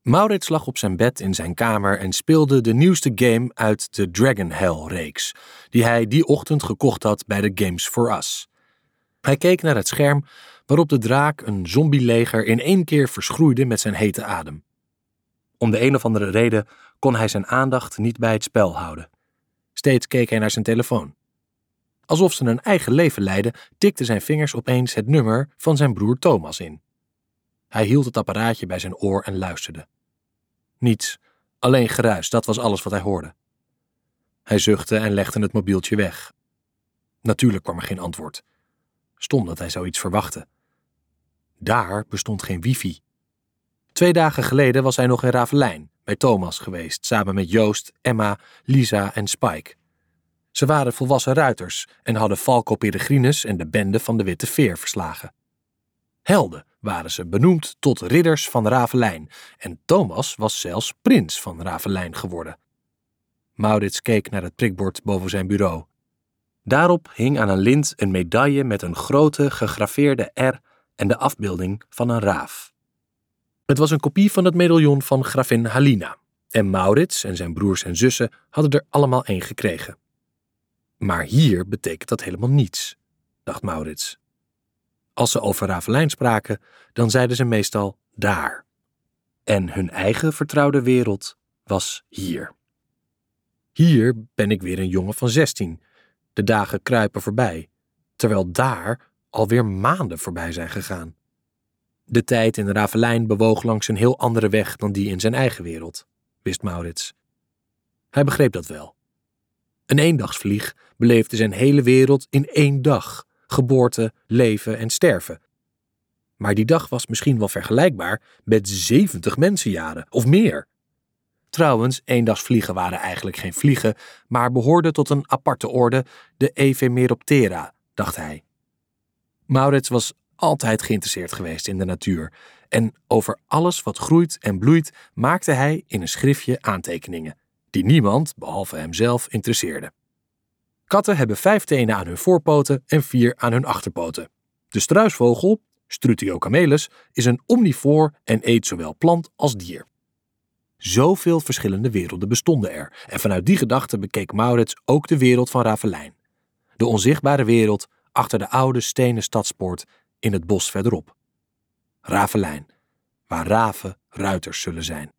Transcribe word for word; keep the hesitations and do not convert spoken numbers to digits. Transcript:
Maurits lag op zijn bed in zijn kamer en speelde de nieuwste game uit de Dragon Hell-reeks, die hij die ochtend gekocht had bij de Games for Us. Hij keek naar het scherm waarop de draak een zombieleger in één keer verschroeide met zijn hete adem. Om de een of andere reden kon hij zijn aandacht niet bij het spel houden. Steeds keek hij naar zijn telefoon. Alsof ze een eigen leven leidden, tikten zijn vingers opeens het nummer van zijn broer Thomas in. Hij hield het apparaatje bij zijn oor en luisterde. Niets, alleen geruis, dat was alles wat hij hoorde. Hij zuchtte en legde het mobieltje weg. Natuurlijk kwam er geen antwoord. Stom dat hij zoiets verwachtte. Daar bestond geen wifi. Twee dagen geleden was hij nog in Ravelijn, bij Thomas geweest, samen met Joost, Emma, Lisa en Spike. Ze waren volwassen ruiters en hadden Falco Peregrinus en de bende van de Witte Veer verslagen. Helden waren ze, benoemd tot ridders van Ravelijn, en Thomas was zelfs prins van Ravelijn geworden. Maurits keek naar het prikbord boven zijn bureau. Daarop hing aan een lint een medaille met een grote gegraveerde R en de afbeelding van een raaf. Het was een kopie van het medaillon van gravin Halina, en Maurits en zijn broers en zussen hadden er allemaal één gekregen. Maar hier betekent dat helemaal niets, dacht Maurits. Als ze over Ravelijn spraken, dan zeiden ze meestal daar. En hun eigen vertrouwde wereld was hier. Hier ben ik weer een jongen van zestien. De dagen kruipen voorbij, terwijl daar alweer maanden voorbij zijn gegaan. De tijd in Ravelijn bewoog langs een heel andere weg dan die in zijn eigen wereld, wist Maurits. Hij begreep dat wel. Een eendagsvlieg beleefde zijn hele wereld in één dag, geboorte, leven en sterven. Maar die dag was misschien wel vergelijkbaar met zeventig mensenjaren of meer. Trouwens, eendagsvliegen waren eigenlijk geen vliegen, maar behoorden tot een aparte orde, de Ephemeroptera, dacht hij. Maurits was altijd geïnteresseerd geweest in de natuur, en over alles wat groeit en bloeit maakte hij in een schriftje aantekeningen, die niemand, behalve hemzelf, interesseerde. Katten hebben vijf tenen aan hun voorpoten en vier aan hun achterpoten. De struisvogel, Strutiocamelus, is een omnivoor en eet zowel plant als dier. Zoveel verschillende werelden bestonden er, en vanuit die gedachte bekeek Maurits ook de wereld van Ravelijn. De onzichtbare wereld achter de oude stenen stadspoort in het bos verderop. Ravelijn, waar raven ruiters zullen zijn.